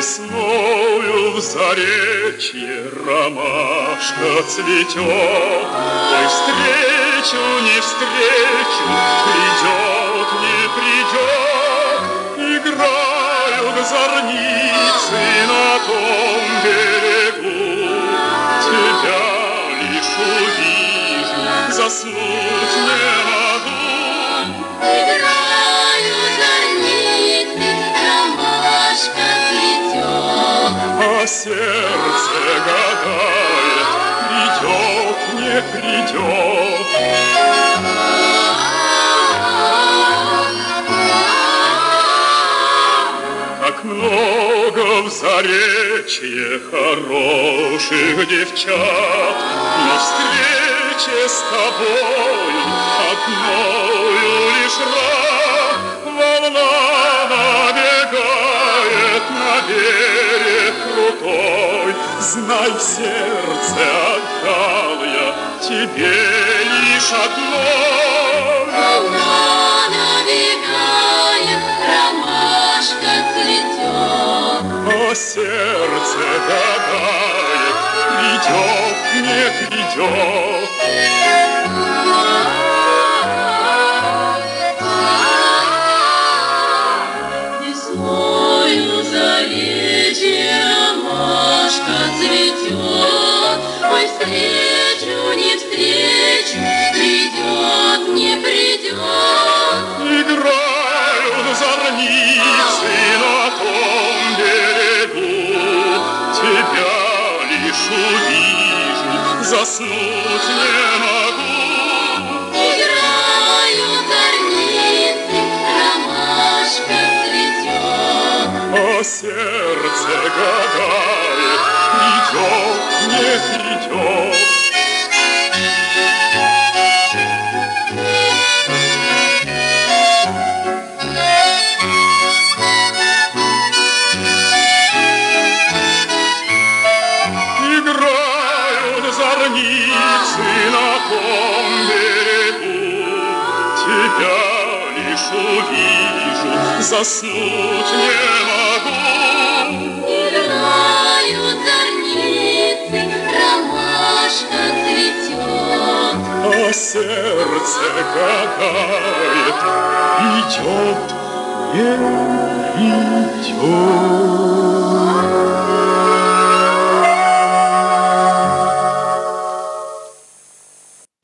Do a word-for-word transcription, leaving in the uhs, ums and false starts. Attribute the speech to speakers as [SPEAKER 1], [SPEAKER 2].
[SPEAKER 1] Весною в заречье ромашка цветет. Ой, встречу, не встречу, придет, не придет. Играют зорницы на том берегу. Тебя лишь увижу, заснуть не могу. А сердце гадает, придет, не придет. Как много в заречье хороших девчат, но встрече с тобою одною лишь рад. Волна набегает на берег крутой. Знай, сердце отдал я тебе лишь одной.
[SPEAKER 2] Волна набегает, ромашка цветет.
[SPEAKER 1] А сердце гадает, придет, не придет.
[SPEAKER 2] Весною заречье ромашка цветет. Ой, встречу, не встречу, придет, не придет.
[SPEAKER 1] Играют зорницы на том берегу. Тебя лишь увижу, заснуть не могу.
[SPEAKER 2] Играют зорницы, ромашка цветет.
[SPEAKER 1] А сердце гадает, придет, не придет. Играют зорницы на том берегу. Тебя лишь увижу, заснуть не могу.
[SPEAKER 2] Играют зорницы, ромашка цветет.
[SPEAKER 1] А сердце гадает, придет, не придет.